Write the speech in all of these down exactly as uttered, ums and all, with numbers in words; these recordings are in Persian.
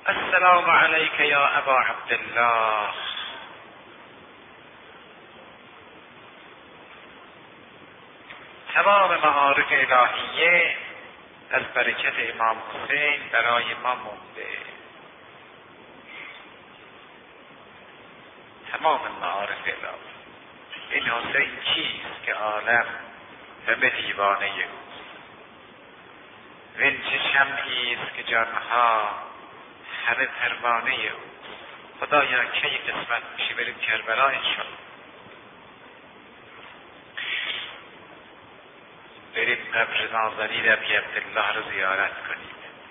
السلام علیک یا ابا عبدالله. تمام معارف الهیه از برکت امام حسین برای ما مونده. تمام معارف الهی. این حسین چیست که عالم همه دیوانه اوست؟ وین چه شمعی است که جانها همه پروانه اوست؟ خدایا کی قسمت میشه بریم کربلا انشاءالله. بریم قبر نازنین ابی عبدالله رو زیارت کنیم.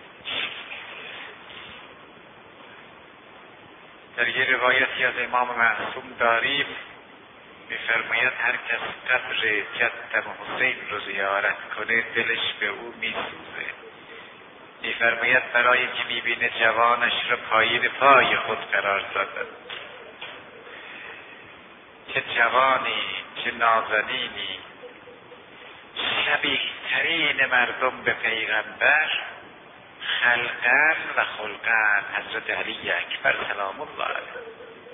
در یه روایتی از امام معصوم داریم، می‌فرماید هر کس قبر جدم حسین رو زیارت کنه دلش به او میسوزه. می‌فرماید برای اینکه می‌بینه جوانش رو پایین پای خود قرار دادن. چه جوانی، چه نازنینی، شبیه ترین مردم به پیغمبر، خلقن و خلقن، حضرت علی اکبر سلام الله علیه.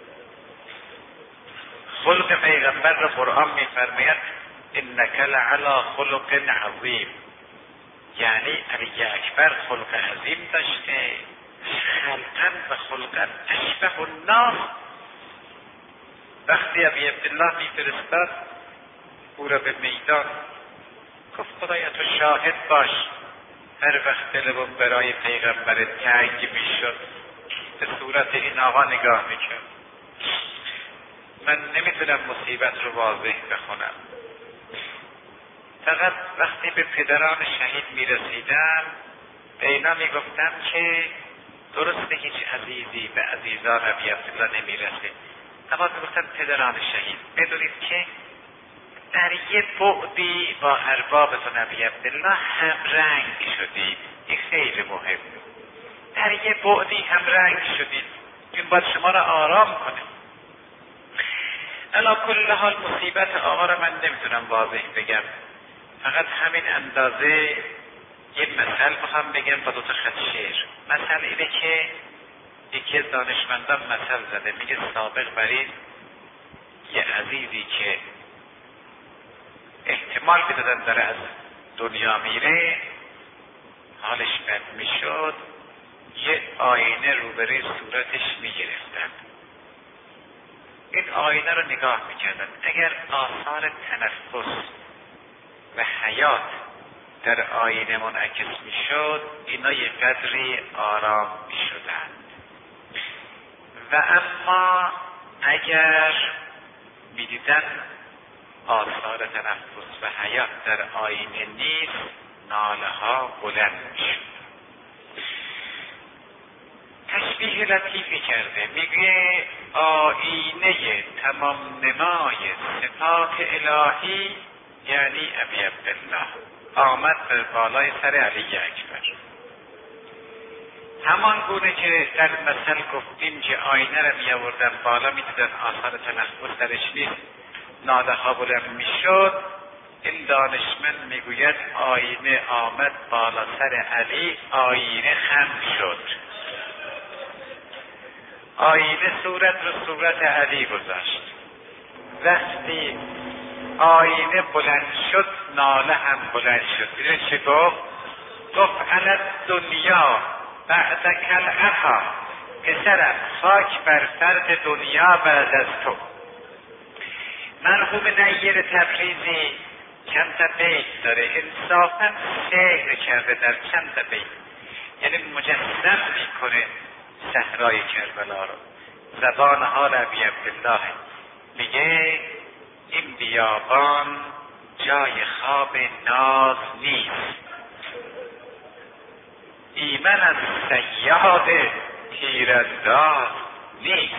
خلق پیغمبر را قرآن می‌فرماید انک لعلی خلق عظیم، یعنی علی اکبر خلق عظیم داشته. خلقن و خلقن اشبه الناس. وقتی ابی عبدالله میفرستاد او را به میدان، گفت خدایا تو شاهد باش، هر وقت دلم برای پیغمبر تنگ میشد به صورت این آقا نگاه میکرد. من نمیتونم مصیبت رو واضح بخونم، فقط وقتی به پدران شهید میرسیدم به اینا میگفتم که درسته هیچ عزیزی به عزیزان ابی عبدالله نمیرسه، اما میگفتم پدران شهید بدونید که در یه بعدی با اربابتون ابی عبدالله هم رنگ شدید. این خیلی مهمه. در یه بعدی هم رنگ شدید، این باید شما را آرام کنه. علا کل حال مصیبت آقا را من نمیتونم واضح بگم، فقط همین اندازه یه مثل میخوام بگم با دو تا خط شعر. مثل اینه که یکی از دانشمندان مثل زده، میگه سابق بر این یه عزیزی که احتمال میدادن داره از دنیا میره، حالش بد میشد، یه آینه روبروی صورتش میگرفتن. این آینه رو نگاه میکردن، اگر آثار تنفس و حیات در آینه منعکس میشد اینا یه قدری آرام میشدند. و اما اگر میدیدن آثار تنفس و حیات در آینه نیست، ناله ها بلند میشد. تشبیه لطیفی کرده، میگه آینه تمام نمای صفات الهی یعنی ابی عبدالله آمد در بالای سر علی اکبر. همان گونه که در مثل گفتیم که آینه را می آوردن بالا، می دیدن آثار تنفس درش نیست، ناله ها بلند می شد. این دانشمند می گوید آینه آمد بالا سر علی، آینه خم شد. آینه صورت رو صورت علی گذاشت. وقتی آینه بلند شد ناله هم بلند شد. این چه گفت؟ گفت انا دنیا بعد کلعها، پسرم خاک بر فرد دنیا بعد از تو. مرحوم نیر تبریزی چند تا بیت داره، انصافا سحر کرده در چند تا بیت، یعنی مجسم میکنه صحرای کربلا رو. زبان حال ابی عبدالله میگه این بیابان جای خواب ناز نیست، ایمن از صیاد تیرانداز نیست.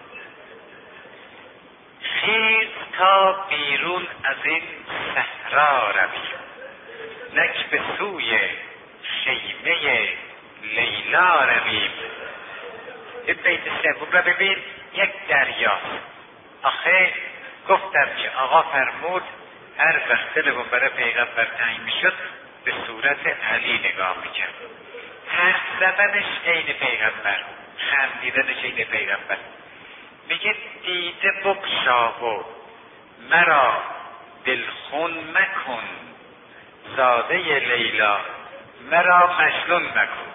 خیز تا بیرون از این صحرا رویم، نک به سوی خیمه لیلا رویم. این بیت سوم را ببین، یک دریاست. آخه گفتم که آقا فرمود هر وقت دلمون برای پیغمبر تنگ میشد به صورت علی نگاه میکرد. حرف زدنش عین پیغمبر، خندیدنش عین پیغمبر. میگه دیده بگشا و مرا دلخون مکن، زاده لیلا مرا مجنون مکن.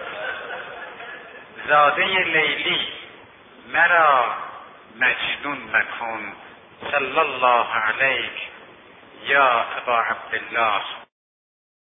زاده لیلی مرا مجنون مکن. صلی الله علیک یا ابا عبدالله